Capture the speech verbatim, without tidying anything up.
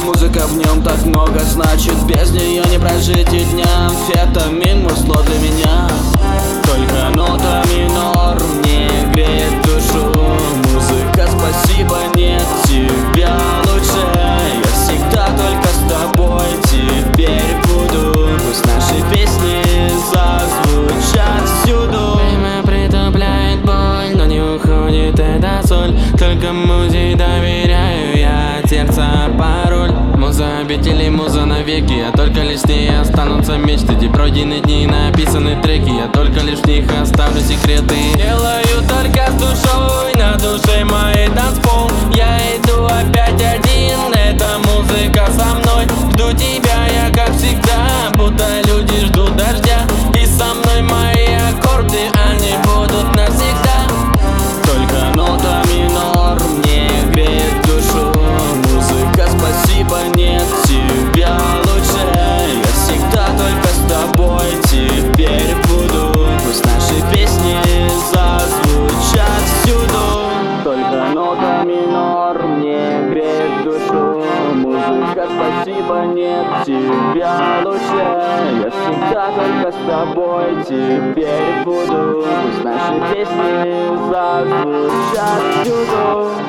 музыка в нем так много значит. Без нее не прожить и дня. Амфетамин, музло для меня. Только нота минор мне греет душу. Музыка, спасибо, нет тебя лучше. Я всегда только с тобой теперь буду. Пусть наши песни зазвучат всюду. Время притупляет боль, но не уходит эта соль. Только музе доверяю я, от сердца пароль. Муза обители, муза навеки. Я только лишь с ней останутся мечты. Те пройденные дни, написаны треки. Я только лишь в них оставлю секреты. Делаю только с душой, на душе моей танцпол. Я иду опять один, эта музыка со мной. Жду тебя я, как всегда, будто люди ждут дождя. И со мной мои аккорды, они будут навсегда. Только нота минор мне греет душу. Музыка, спасибо, нет тебя лучше. Я всегда только с тобой теперь буду. Пусть наши песни зазвучат всюду. Только нота минор мне греет душу. Музыка, спасибо, нет тебя лучше. Я всегда только с тобой теперь буду. Пусть наши песни зазвучат всюду.